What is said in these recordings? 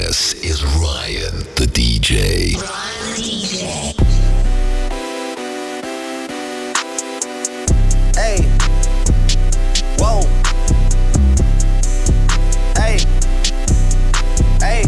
This is Ryan, the DJ. Ryan the DJ. Hey. Whoa. Hey. Hey.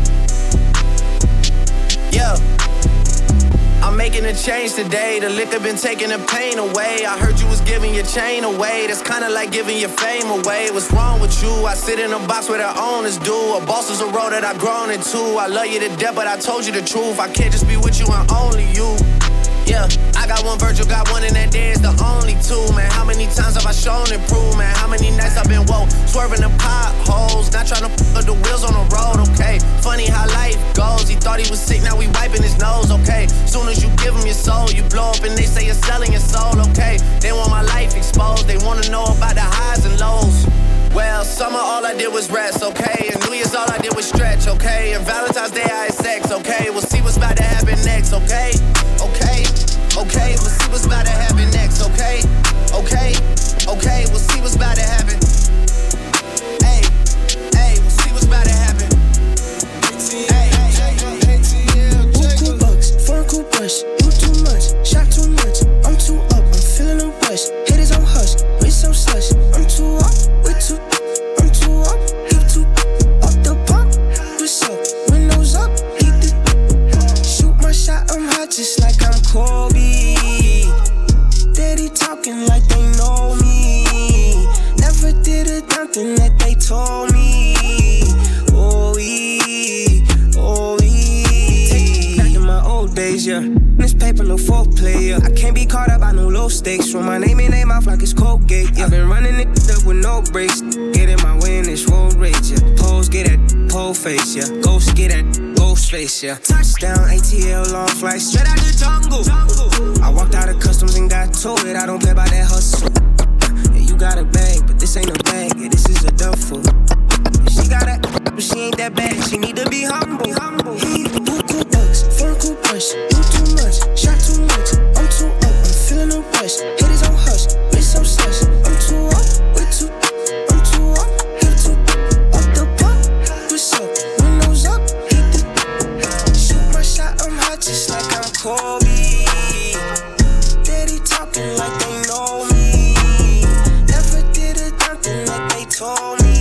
Yeah. I'm making a change today. The liquor been taking the pain away. I heard you was giving your chain away. That's kinda like giving your fame away. What's wrong with you? I sit in a box where the owners do. A boss is a role that I've grown into. I love you to death, but I told you the truth. I can't just be with you and only you. Yeah, I got one Virgil, got one, and that day is the only two, man. How many times have I shown and proved, man? How many nights I've been woke, swerving the potholes, not trying to put the wheels on the road, okay? Funny how life goes, he thought he was sick, now we wiping his nose, okay? Soon as you give him your soul, you blow up and they say you're selling your soul, okay? They want my life exposed, they wanna know about the highs and lows. Well, summer all I did was rest, okay? And New Year's all I did was stretch, okay? And Valentine's Day I had sex, okay? We'll see what's about to happen next, okay? Okay, okay, we'll see what's about to happen next, okay? Okay, okay, we'll see what's about to happen. Hey, hey, we'll see what's about to happen. Hey, Buku bucks, foreign cool brush, you too much, shot too much, I'm too up, I'm feeling a rush, haters on hush, wrist so slush, I'm too up, I'm too up, hip too up the pump, what's up, windows up, heat the, shoot my shot, I'm hot just like I'm Kobe, daddy talking like they know me, never did a damn thing that they told me, back in my old days, yeah. This paper, no foreplay, yeah. I can't be caught up by no low stakes. Throw my name in their mouth like it's Colgate, yeah. I've been running it up with no brakes. Get in my way in this road rage, yeah. Pose, get that pole face, yeah. Ghost, get that ghost face, yeah. Touchdown, ATL, long flight, straight out the jungle. I walked out of customs and got told it. I don't play by that hustle. Yeah, you got a bag, but this ain't no bag. Yeah, this is a duffel. She got a, but she ain't that bad. She need to be humble. Buku bucks, foreign cool brush. You too much, shot too much. I'm too up, I'm feeling a rush. Haters on hush, wrist so slush. I'm too up, I'm too up, hip too up the pump. What's up? Windows up, hit the, shoot my shot. I'm hot just like I'm Kobe. Daddy talking like they know me. Never did a damn thing that they told me.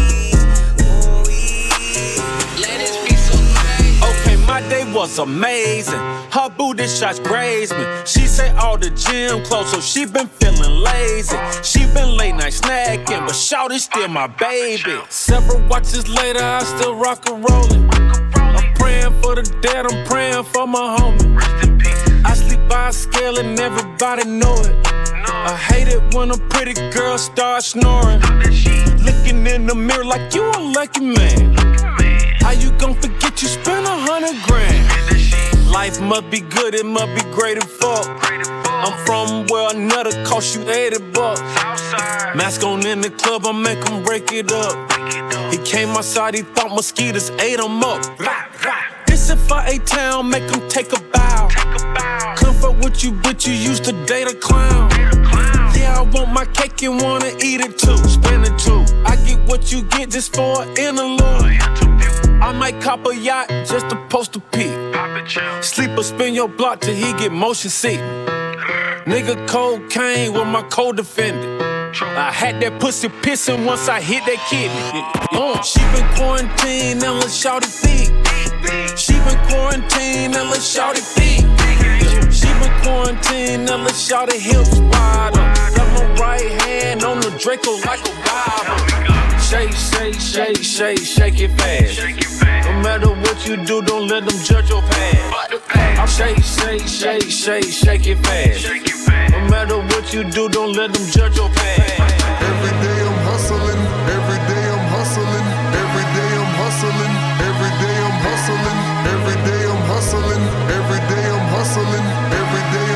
My day was amazing. Her booty shots grazed me. She say all the gym closed, so she been feeling lazy. She been late night snacking, but shawty's still my baby. Several watches later, I still rock and rollin'. I'm praying for the dead, I'm praying for my homie. I sleep by a scale and everybody know it. I hate it when a pretty girl starts snoring. Looking in the mirror like you a lucky man. How you gon' forget you spent 100 grand? Life must be good, it must be great as fuck. I'm from where another cost you $80. Mask on in the club, I make him break it up. He came outside, he thought mosquitoes ate him up. This if I A-Town, make him take a bow. Comfort with you, but you used to date a clown. Yeah, I want my cake and wanna eat it too. Spend it too. I get what you get just for an interlude. I might cop a yacht just to post a pic. Sleep or spin your block till he get motion sick. Nigga cocaine with my co-defendant. I had that pussy pissing once I hit that kidney. She been quarantined and let's shout it thick. She been quarantined and let's shout it thick. She been quarantined and let's shout it hips wide up. Got my right hand on the Draco like a Bible. Shake, shake, shake, shake, shake it fast. No matter what you do, don't let them judge your past. I'll shake, shake, shake, shake, shake it fast. No matter what you do, don't let them judge your past. Every day I'm hustling, every day I'm hustling, every day I'm hustling, every day I'm hustling, every day I'm hustling, every day I'm hustling, every day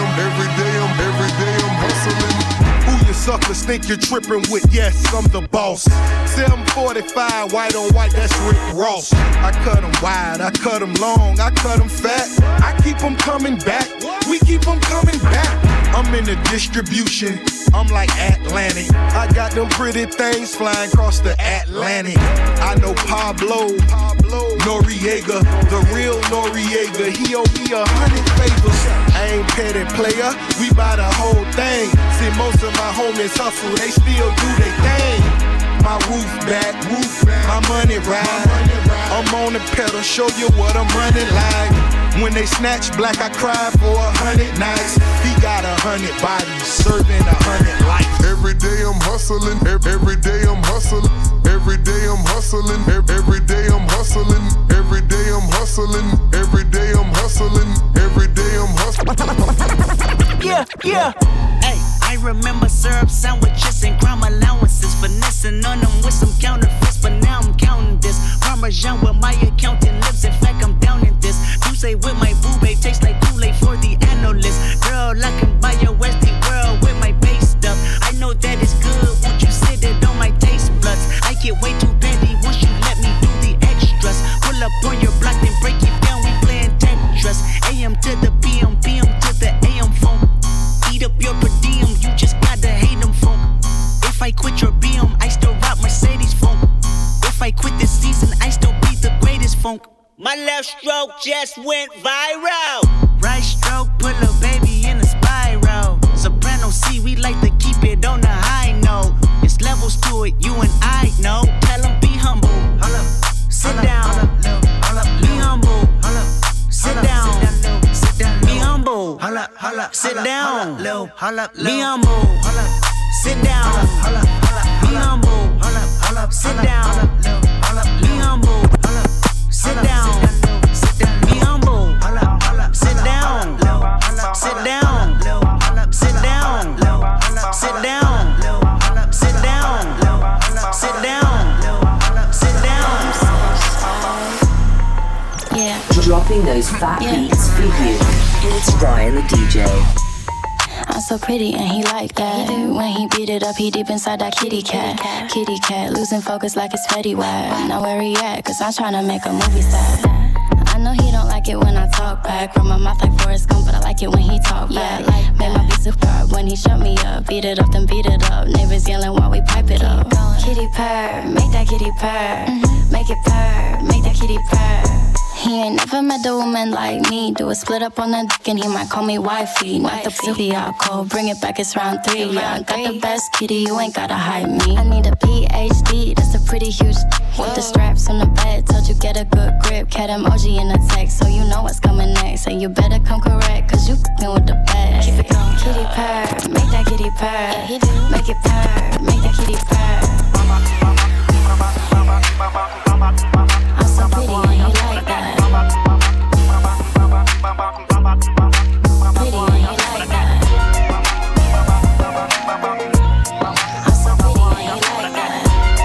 I'm hustling. Who you suckers think you're tripping with? Yes, I'm the boss. 745, white on white, that's Rick Ross. I cut them wide, I cut them long, I cut them fat. I keep them coming back, we keep them coming back. I'm in the distribution, I'm like Atlantic. I got them pretty things flying across the Atlantic. I know Pablo, Noriega. Noriega, the real Noriega. He owe me 100 favors. I ain't petty player, we buy the whole thing. See, most of my homies hustle, they still do their thing. My roof back, my money ride. I'm on the pedal, show you what I'm running like. When they snatch black, I cry for 100 nights. He got 100 bodies, serving 100 lives. Every day I'm hustling, every day I'm hustling, every day I'm hustling, every day I'm hustling, every day I'm hustling, every day I'm hustling, every day I'm hustling. Yeah. Hey, I remember syrup sandwiches and crime allowances, finessing on them with some counterfeits, but now I'm counting this. Parmesan with my accountant lips, in fact I'm down in this. You say with my boo babe, tastes like Kool-Aid for the analyst. Girl, I can buy your Westie world with my base stuff. I know that it's good, won't you sit it on my taste buds? I get way too petty once you let me do the extras. Pull up on your block, then break it down, we playing Tetris. AM to the PM, PM to the AM phone. Eat up your per diem, you just gotta hate them funk. If I quit your BM, I still rock Mercedes funk. If I quit this season, I still be the greatest funk. My left stroke just went viral. Right stroke put a baby in a spiral. Soprano C, we like to keep it on the high note. It's levels to it, you and I know. Tell them be humble. Sit down. Be humble. Sit down. Be humble. Sit down. Be humble. Sit down. Be humble. Sit down. Be humble. Sit down. Be humble. Sit down. Sit down. Sit down. Sit down. Sit down. Sit down. Sit down. Yeah. Dropping those fat beats for you. It's Ryan the DJ. I'm so pretty and he like that. When he beat it up, he deep inside that kitty cat. Kitty cat, losing focus like it's Fetty Wap. Now where he at? Cause I'm tryna make a movie set. I know he don't like it when I talk back. From my mouth like Forrest Gump, but I like it when he talk back. Make my beat superb when he shut me up. Beat it up, then beat it up. Neighbors yelling while we pipe it up. Kitty purr, make that kitty purr. Make it purr, make that kitty purr. He ain't never met a woman like me. Do a split up on the dick and he might call me wifey. Not the pussy I call, bring it back, it's round 3. Yeah, I got the best kitty, you ain't gotta hide me. I need a PhD, that's a pretty huge. With the straps on the bed, told you get a good grip. Cat emoji in the text, so you know what's coming next. And you better come correct, cause you f***ing with the best. Keep it going. Kitty purr, make that kitty purr. Make it purr, make that kitty purr. I'm so pretty and he like that. Pretty and he like that. I'm so pretty and he like that.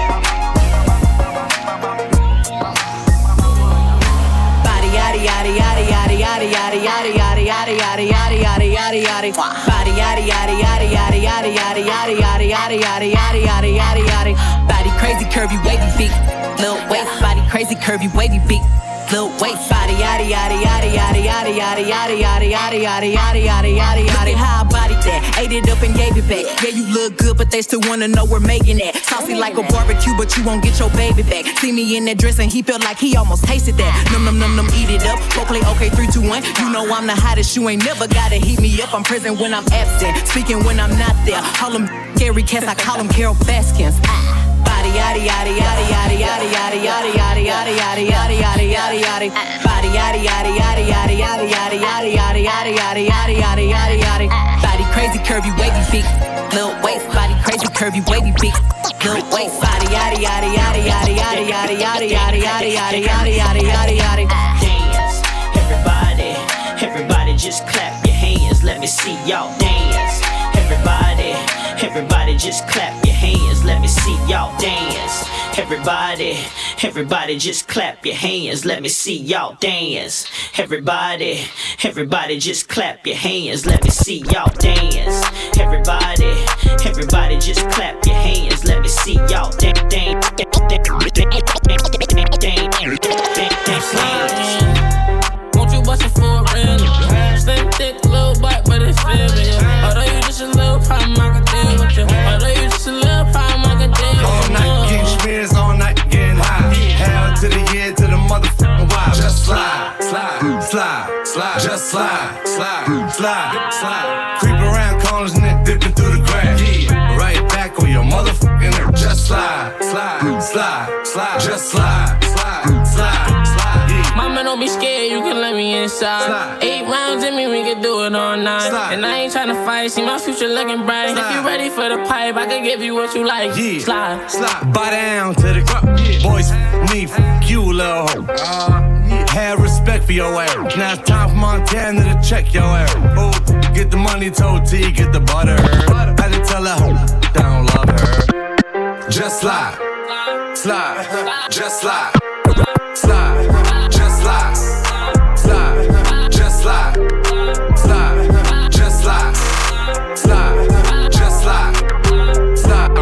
Body yaddy yaddy yaddy yaddy yaddy yaddy yaddy yaddy yaddy yaddy yaddy yaddy yaddy yaddy. Body yaddy yaddy yaddy yaddy yaddy yaddy yaddy yaddy yaddy yaddy yaddy yaddy yaddy yaddy. Body crazy curvy wavy big. Lil waist body crazy curvy wavy big. Lil waist body yaddy yaddy yaddy yaddy yaddy yaddy yaddy yaddy yaddy yaddy yaddy yaddy yaddy yaddy. How I bodied that, ate it up and gave it back. Yeah, you look good, but they still wanna know we're making that. Saucy like a barbecue, but you won't get your baby back. See me in that dress and he felt like he almost tasted that. Num num num num, eat it up. Go play okay 3, 2, 1. You know I'm the hottest, you ain't never gotta heat me up. I'm present when I'm absent, speaking when I'm not there. Call them Gary Cass, I call them Carol Baskins. Body yaddy yaddy yaddy yaddy yaddy yaddy yaddy yaddy yaddy yaddy yaddy yaddy yaddy yaddy. Body yaddy yaddy yaddy yaddy yaddy yaddy yaddy yaddy yaddy yaddy yaddy yaddy yaddy yaddy. Body crazy curvy wavy big. Lil waist body crazy curvy wavy big. Lil waist body yaddy yaddy yaddy yaddy yaddy yaddy yaddy yaddy yaddy yaddy yaddy yaddy yaddy yaddy. Dance, everybody, everybody just clap your hands. Let me see y'all dance. Everybody, everybody just clap your hands. Let me see y'all dance. Everybody, everybody just clap your hands. Let me see y'all dance. Everybody, everybody just clap your hands. Let me see y'all dance. Everybody, everybody just clap your hands. Let me see y'all dance. Won't you bust it for a real? Slim, thick, little butt, but it's feeling. Although you just a little problem, I can deal with you. Although you just a little problem, I can deal with you. All night, getting spins, all night, getting high. Hell to the year, to the motherfucking wild. just slide, slide, slide, slide. Creep around corners and then dipping through the grass. Yeah, right back on your motherfucking just slide, slide, slide, slide, just slide, slide, slide, slide. Yeah. Mama, don't be scared, you can let me inside. Slide. 8 rounds in me, we can do it all night. Slide. And I ain't tryna fight, see my future looking bright. Slide. If you ready for the pipe, I can give you what you like. Yeah. Slide, slide. Bow down to the ground. Yeah. Boys, me, you, little hoe. Yeah. Have respect for your ass. Now it's time for Montana to check your ass. Oh, get the money, told T, get the butter. Had to tell her, I don't love her. Just slide, slide, just slide, slide, just slide, slide, just slide, slide, just slide, slide, just slide, slide,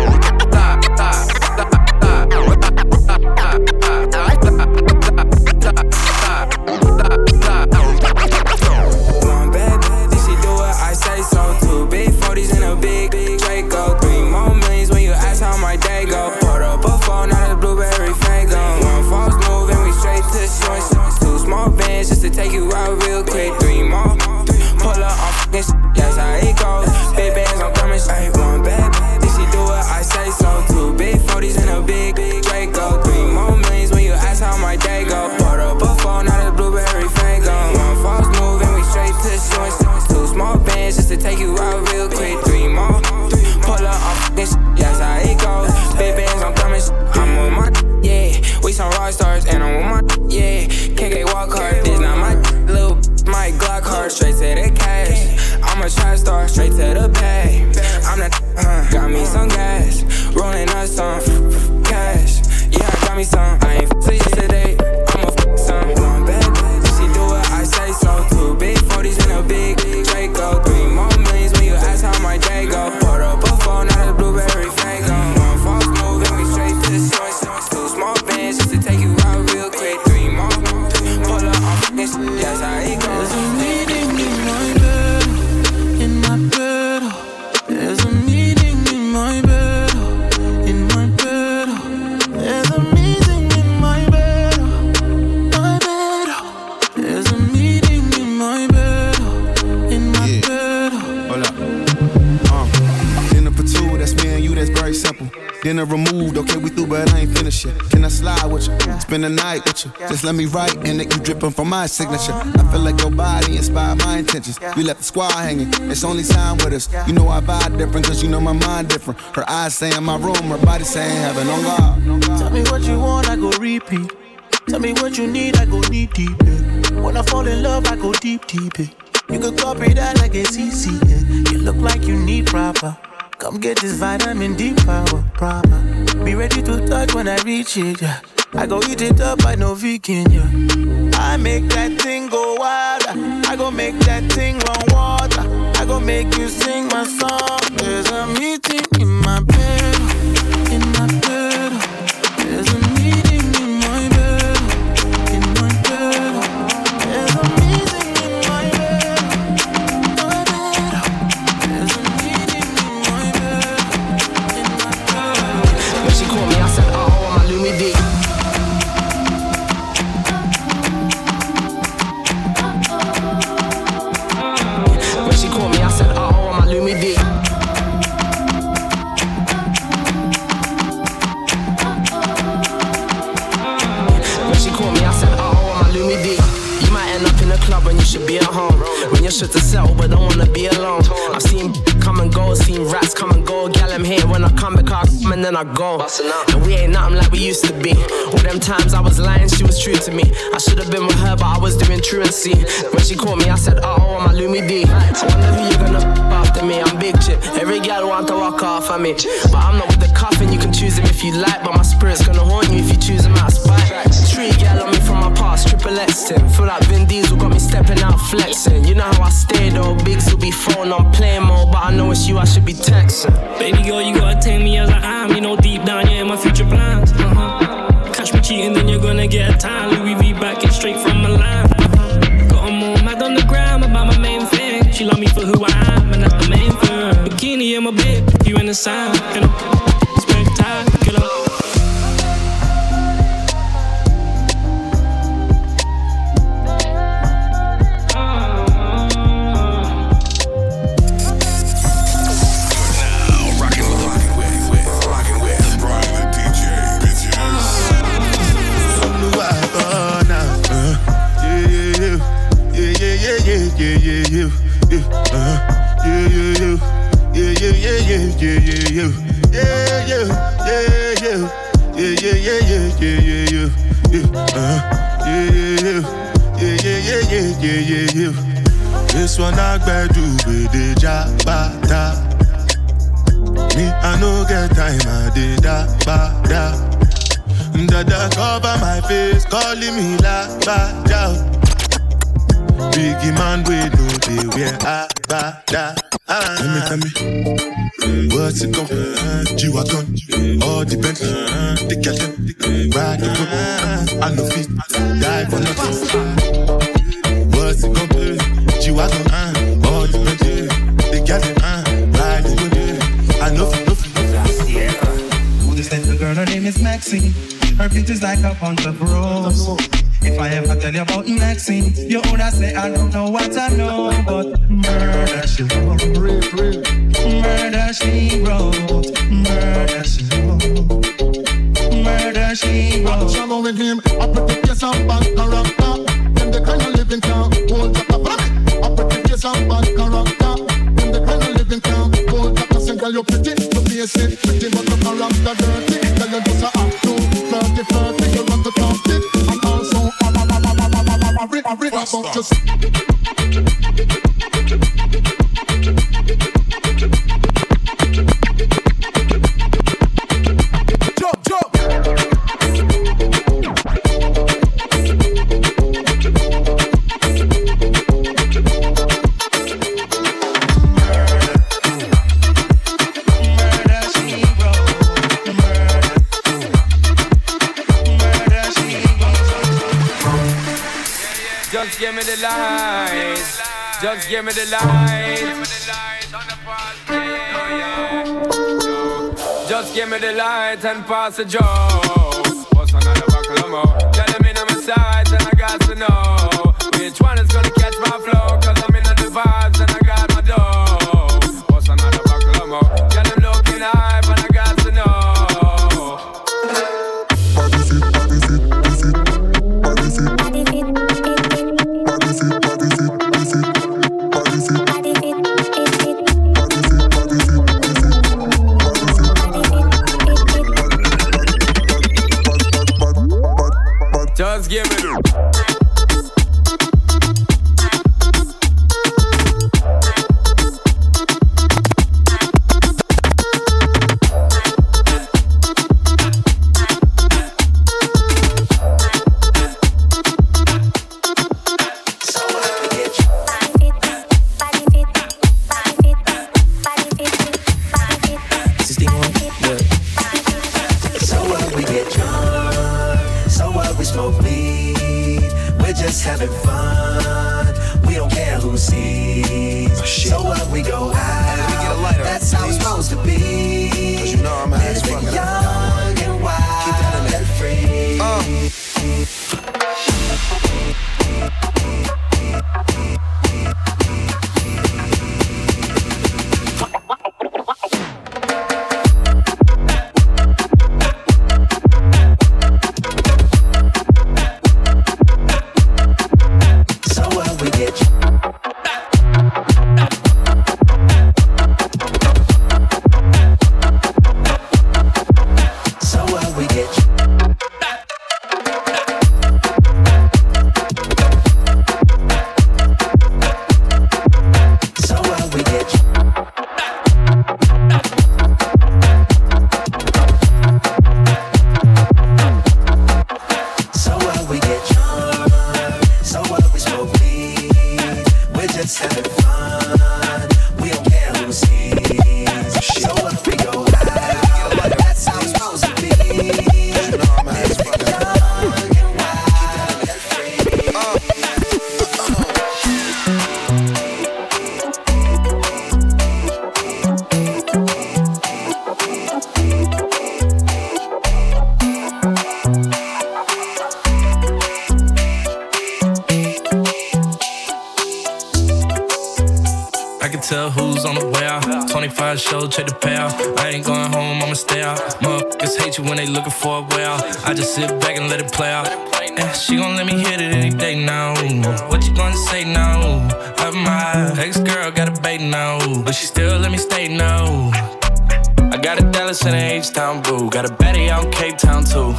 One bad bitch, she do what I say so. 2 big 40s and a big Draco. 3 more millions when you ask how my day go. Poured up a phone, not a blueberry fango. One false move and we straight to short. 2 small bands just to take you out real quick. 3 more, pull up on fucking shit, that's how it goes. Big bands, I'm coming straight. One bad bitch, she do what I say so. 2 big 40s and a big Draco. 3 more millions when you ask how my day go. Poured up a phone, not a blueberry fango. One false move and we straight to short. 2 small bands just to take you out real quick. 3 more, pull up on fucking shit, that's how it goes. Big bands, I'm coming I'm on my yeah. We some rock stars and I'm on my yeah. KK walk hard, this not my little my Glock hard, straight to the cash. I'm a trap star, straight to the bag. I'm the got me some gas, rolling up some cash. Yeah, I got me some. I ain't f***ing yesterday, I'm a some. One bad bitch, she do what I say so. 2 big 40s and a big Draco. 3 more millions when you ask how my day go. Poured up a phone, not a blueberry fango. One false move and we straight to the short. 2 small bands just to take you out real quick. 3 more, pull up on fucking shit, that's how it goes. There's a meeting in my bed, in my bed. There's a meeting in my bed, in my bed. There's a meeting in my bed, my bed. There's a meeting in my bed, in my bed. Hold up. Dinner for 2, that's me and you, that's very simple. Dinner removed, okay, we through, but I ain't finished yet. Can I slide with you? Spend the night with you? Just let me write, and that you dripping from my signature. I feel like your body inspired my intentions. We left the squad hanging, it's only time with us. You know I vibe different, cause you know my mind different. Her eyes say in my room, her body saying heaven on God. Tell me what you want, I go repeat. Tell me what you need, I go knee deep. When I fall in love, I go deep, deep. You could copy that like it's easy. You look like you need proper. Come get this vitamin D power, proper. Be ready to touch when I reach it, yeah. I go eat it up, I know vegan, yeah. I make that thing go wild. I go make that thing run water. I go make you sing my song. There's a meeting in my bed, in my bed. There's a meeting in my bed, in my bed. There's a meeting in my bed, my bed. There's a meeting in my bed, in my bed. When she called me, I said, oh, I'm a Lumi D. When she called me, I said, oh, I'm a Lumi D. When she called me, I said, oh, I'm a Lumi D. You might end up in a club when you should be at home. When you should to settle but don't wanna be alone. I've seen come and go, seen rats come and go. Gal, I'm here when I come back, I come and then I go. And we ain't nothing like we used to be. All them times I was lying, she was true to me. I should've been with her, but I was doing truancy. When she called me, I said, oh, I'm a Lumi D. I wonder who you gonna after me, I'm big chip. Every gal want to walk off of me. But I'm not with the coffin, you can choose him if you like. But my spirit's gonna haunt you if you choose him out of spite. 3 gal on me from my past, triple X him. Feel like Vin Diesel got me stepping out flexing. You know how I stay though, Biggs will be phone on play mode. But I know it's you, I should be texting. Baby girl, you gotta take me as I am. You know deep down, yeah, my future plans. Catch me cheating, then you're gonna get a time. Louis V back and straight from Milan. Got 'em all mad on the gram about my main thing. She love me for who I am, and that's the main thing. Bikini in my bed, you in the sand, you know. Spectacular. you. Yeah, yeah, yeah, yeah. Yeah, yeah, yeah, yeah, yeah, yeah, yeah. Yeah. This one I better do with the jabata. Me, I no get time, I did that, bada. Dada cover my face, calling me la bada. Biggie man, we know they wear a bada. Tell me, what's it gon' G-Wagon, all the Bentley, the Cali, ride the whip, I no fit, die for nothing. What's it gon' be? G-Wagon, all the Bentley, the Cali, ride the whip, I no fit. Who this little girl, her name is Maxine. Her beauty's like a bunch of roses. If I ever tell you about Maxine, you would say I don't know what I know, but murder she wrote, murder she wrote, murder she wrote, murder she wrote. Shallow with him, I protect your some bad character. Them the kind of living town, hold up a vomit. I protect your some bad character. Them the kind of living town, hold up a single. You're pretty, you face it pretty, but the character dirty. Tell you just a act too, flirty, you run to talk it. And also, I read about just. Just give me the light. Just give me the light. Just give me the light and pass the joke. What's another buckle of more? Tell them in on my side and I got to know which one is gonna catch my flow. Cause I'm in the vibes and I got my dough. What's another buckle of more? Tell them looking high and I got to know. Just give me tell who's on the way out. 25 show, check the payout. I ain't going home, I'ma stay out. Motherfuckers hate you when they looking for a way out. I just sit back and let it play out. And she gon' let me hit it any day now. What you gonna say now? My ex-girl got a bait now, but she still let me stay now. I got a Dallas and an H-Town boo. Got a baddie out in Cape Town too.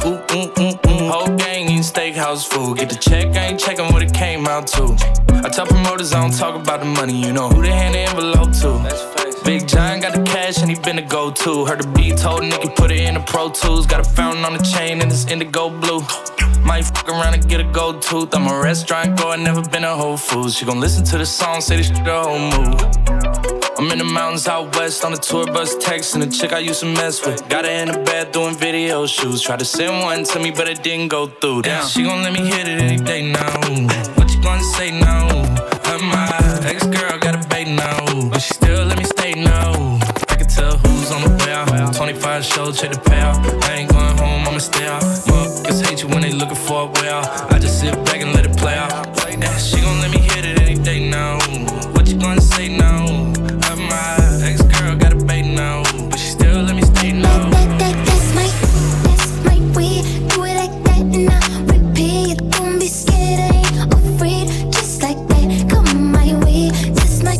Whole gang eating steakhouse food. Get the check, I ain't checking what it came out to. I tell promoters I don't talk about the money. You know who they hand the envelope to. Big John got the cash and he been the go-to. Heard the beat, told Nicky put it in the Pro Tools. Got a fountain on the chain and it's indigo blue. Might fuck around and get a gold tooth. I'm a restaurant goer, never been a Whole Foods. She gon' listen to the song, say this shit the whole move. I'm in the mountains out west on the tour bus texting the chick I used to mess with. Got her in the bed doing video shoots. Tried to send one to me, but it didn't go through. Damn, she gon' let me hit it any day now. What you gonna say now? My ex-girl got a bait now, but she still let me stay now. I can tell who's on the way out. 25 shows, check the payout. I ain't going home, I'ma stay out. Motherfuckers hate you when they looking for a way out. I just sit back and let it play out. Yeah, she gon' let me hit it any day now. What you gonna say now? My ex-girl got a bait now, but she still let me stay now. That's my way. Do it like that and I repeat. Don't be scared, I ain't afraid. Just like that, come my way. That's my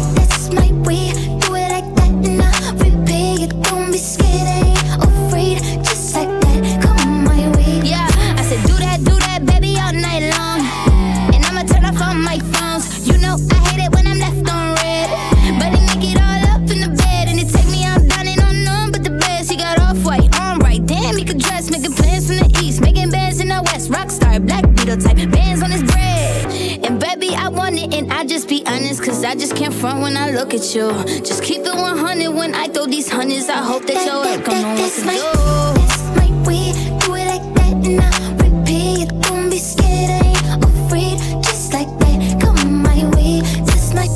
way. Do it like that and I repeat. Don't be scared, I ain't afraid. Just like that, come my way. Yeah, I said do that, baby, all night long. And I'ma turn off all my phones. You know I hate it when I'm left on red. But he make it all up in the bed. And it take me out down and on none but the best. He got off-white, on right. Damn, he could dress. Making plans from the east. Making bands in the west. Rockstar, Black Beetle type. Bands on his bread. And baby, I want it and I just be honest. Cause I just can't front when I look at you. Just keep it 100 when I throw these hundreds. I hope that your head gon' know what to do. That's my way. Do it like that and I repeat. Don't be scared, I ain't afraid. Just like that, come my way. That's my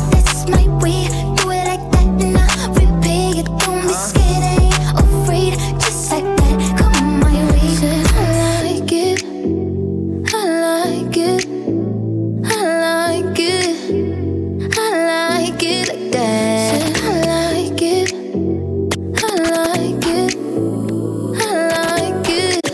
way. Do it like that and I repeat. Don't be scared, I ain't afraid. Just like that, come my way. I like it, I like it, I like it, I like it like that. I like it, I like it, I like it,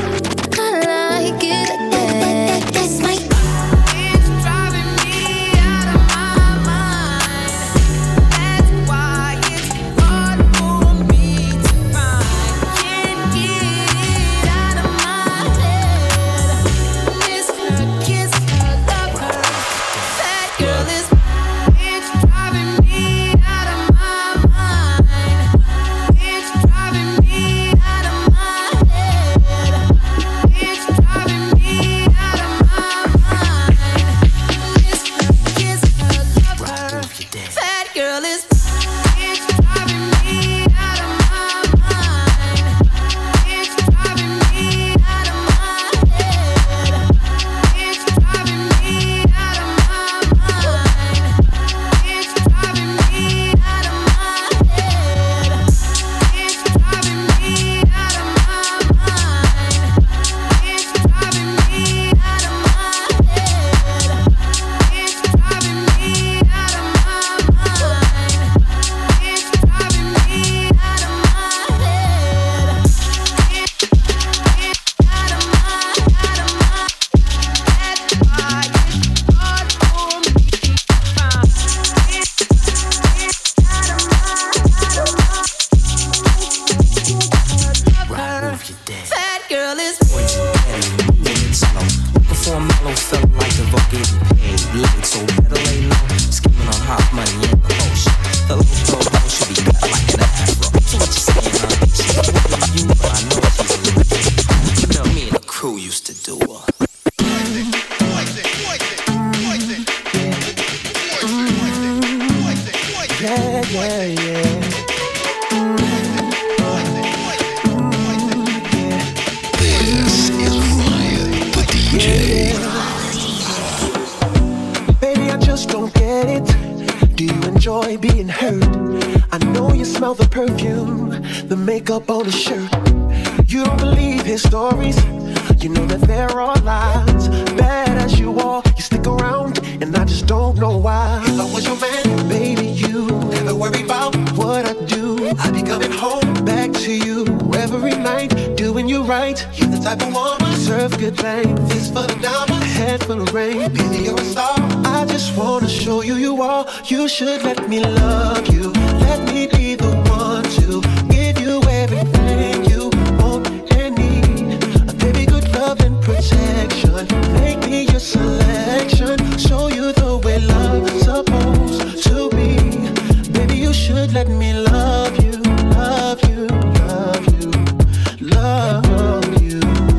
I like it like that. That's my. It's driving me out of my mind. That's why it's hard for me to find. Can't get it out of my head. Miss her, kiss her, love her. That girl is. It's driving me out of my mind. It's driving me out of my head. It's driving me out of my mind. Miss her, kiss her, love her. That girl is. It's driving me out of my mind. It's driving me out of my head. It's driving me out of my mind. It's driving me out of my head. It's driving me out of my mind. It's driving me out of my head. It's driving me out of my mind. It's driving me out of my head. Out of my. That's why it's hard for me to find. That girl is. Looking for a mellow, felt like the vote getting paid. Late, so better lay low. Skimming on hot money and the potion. The little pro should be cut like an afro. So what you saying, huh? She you, but I know she's a little. You know me and the crew used to do her. Yeah. This is Ryan, the DJ. Baby, I just don't get it. Do you enjoy being hurt? I know you smell the perfume, the makeup on his shirt. You don't believe his stories. You know that there are lies. Bad as you are, you stick around, and I just don't know why. If I was your man, baby, you never worry about what I do. I'd be coming home back to you every night, doing you right. You're the type of woman serve good things. Fist full of diamonds, head full of rain. Baby, you're a star. I just just wanna show you you are. You should let me love you. Let me be the one to give you everything you want and need. Baby, good love and protection. Make me your selection. Show you the way love's supposed to be. Baby, you should let me love you, love you, love you, love you.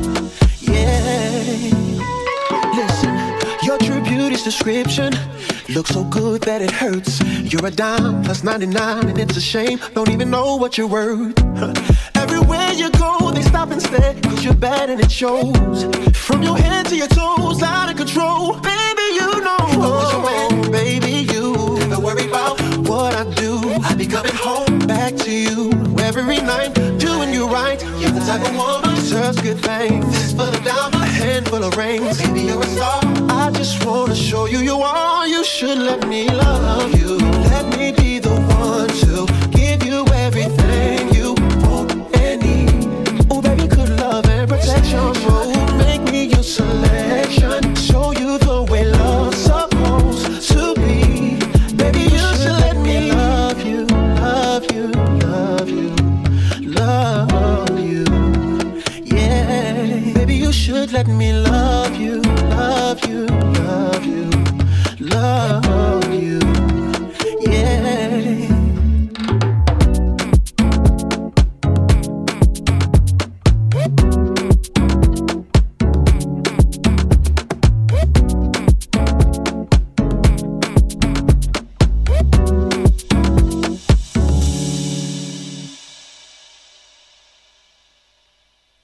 Yeah. Listen, your true beauty's description looks so good that it hurts. You're a dime plus 99 and it's a shame. Don't even know what you're worth. Everywhere you go, they stop and stare, cause you're bad and it shows. From your head to your toes, out of control. Baby, you know. Oh, baby, you never worry about what I do. I be coming home back to you every night, doing you right. You're the type of woman who deserves good things. Fistful of diamonds, a handful of rings. Baby, you're a star. I just wanna show you you are. You should let me love you. Let me be the one to give you everything you want and need. Oh, baby, good love and protection. Oh, make me your selection. Show you the way love's supposed to be. Baby, you should let me love you, love you, love you, love you. Yeah, baby, you should let me love you, love you.